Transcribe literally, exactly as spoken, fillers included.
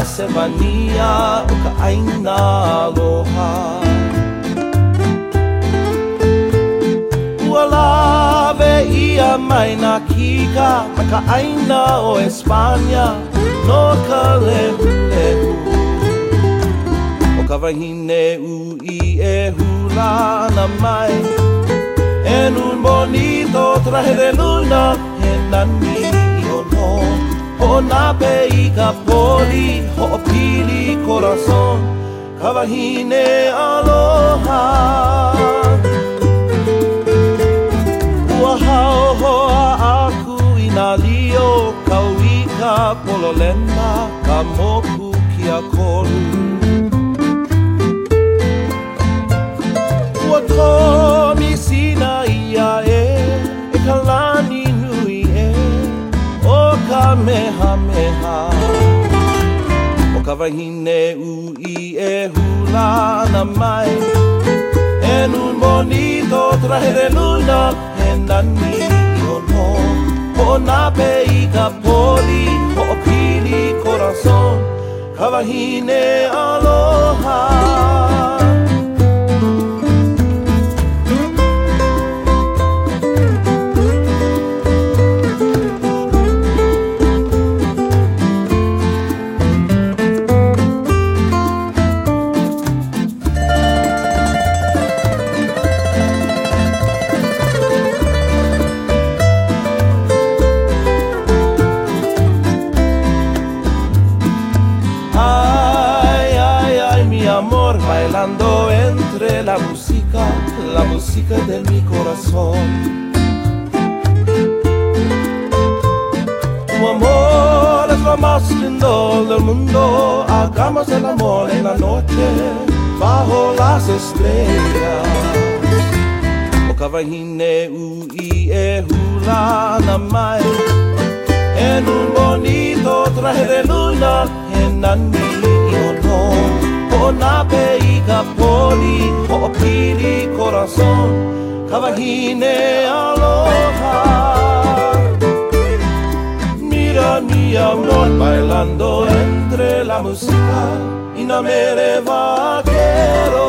se vania o ka aina aloha. Ua lawe ia mai na kika ma ka aina o Espanya no ka lehu lehu. O ka wahine ui e hula na mai e nun bonito traje de luna e nani o no. O na pe i ka poli o pili corazon ka wahine aloha. Ua hao hoa aku i na lio kauika pololena ka moku ki a kolu. Ua tomi sina ia e e ka lani nui e o ka meha meha. O ka wahine ui e hula na mai e nun bonito traje de luna e nani o no. O na pe i ka poli o pili corazon ka wahine aloha. Bailando entre la música, la música de mi corazón. Tu amor es lo más lindo del mundo, hagamos el amor en la noche, bajo las estrellas. O ka wahine ui e hula na mai, en un bonito traje de luna, en nani o no. O na pe i ka poli o pili corazon ka wahine aloha. Mira mi amor bailando entre la música y no me vaquero.